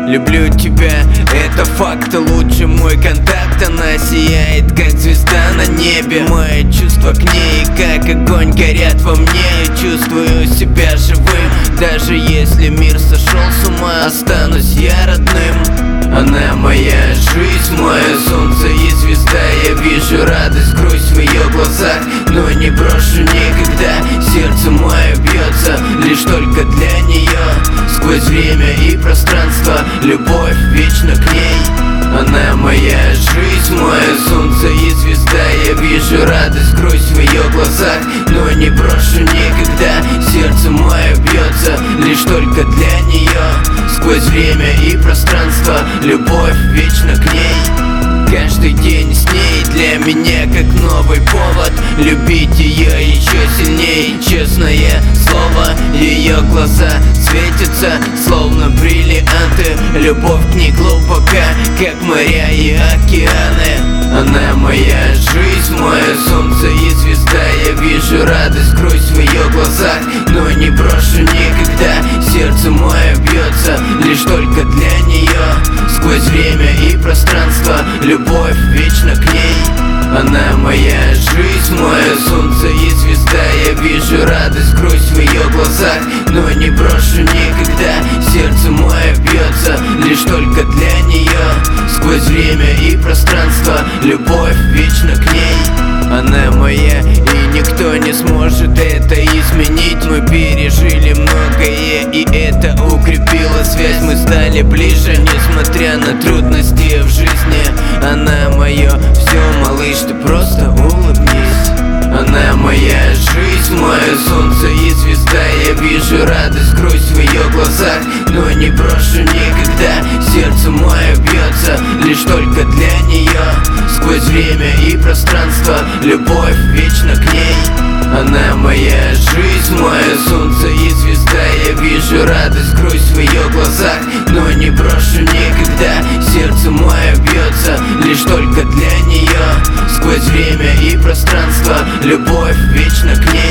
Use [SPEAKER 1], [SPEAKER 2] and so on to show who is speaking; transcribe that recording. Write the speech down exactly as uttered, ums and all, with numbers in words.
[SPEAKER 1] люблю тебя, это факт. Лучше мой контакт, она сияет, как звезда на небе. Мои чувства к ней, как огонь, горят во мне. Чувствую себя живым, даже если мир сошел с ума. Останусь я родным. Она моя жизнь, мое солнце и звезда. Я вижу радость, грусть в ее глазах, но не брошу никогда. Сердце мое бьется лишь только для нее. Сквозь время и пространство, любовь вечно к ней. Она моя жизнь, мое солнце и звезда. Я вижу радость, грусть в ее глазах, но не брошу никогда. Сердце мое бьется лишь только для нее. Сквозь время и пространство, любовь вечно к ней. Каждый день с ней для меня как новый повод любить ее еще сильней. Честное слово, ее глаза светятся, словно бриллианты. Любовь к ней глубока, как моря и океаны. Она моя жизнь, мое солнце и звезда. Я вижу радость, грусть в ее глазах, но не брошу никогда. Сердце мое бьется лишь только для нее. Сквозь время и пространство, любовь вечно к ней. Она моя жизнь, мое солнце и звезда. Я вижу радость, грусть в ее глазах, но не брошу никогда. Сердце мое бьется лишь только для нее. Сквозь время и пространство, любовь вечно к ней. Она моя, и никто не сможет это изменить. Мы пережили многое, и это укрепило связь. Мы стали ближе, несмотря на трудности в жизни. Она мое все, малыш, ты просто улыбнись. Она моя жизнь, мое солнце и звезда. Я вижу радость, грусть в ее глазах, но не брошу никогда. Сердце мое бьется лишь только для нее. Сквозь время и пространство, любовь вечно к ней. Она моя жизнь, мое солнце и звезда. Я вижу радость, грусть в ее глазах, но не брошу никогда. Сердце мое бьется лишь только для нее. Сквозь время и пространство, любовь вечно к ней.